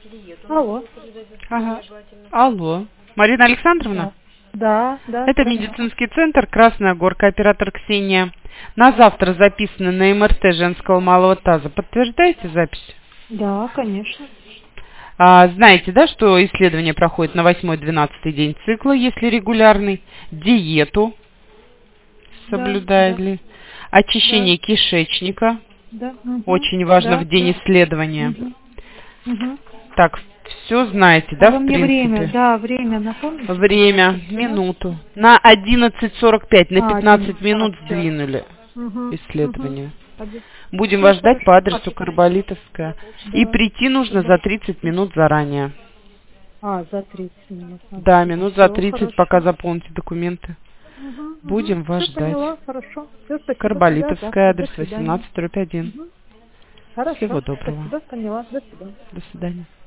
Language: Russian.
Алло. Ага. Алло. Марина Александровна? Да. Это медицинский центр «Красная Горка», оператор Ксения. На завтра записаны на МРТ женского малого таза. Подтверждаете запись? Да, конечно. Знаете, да, что исследование проходит на 8-12 день цикла, если регулярный, диету соблюдает ли, очищение кишечника, Да. очень важно в день исследования. Так, все знаете, да, Вы в мне принципе? время напомните? Время, минуту. На 11:45, на 15 минут всё. сдвинули исследование. Будем Всё вас ждать по хорошо. адресу Карболитовская. И прийти нужно за 30 минут заранее. За 30 минут. Да, минут за Всё 30, хорошо. пока заполните документы. Будем вас Всё ждать. поняла, хорошо. Всё, спасибо. Карболитовская, До адрес свидания. 18/1. Хорошо. Всего доброго. Спасибо, поняла. До свидания. До свидания.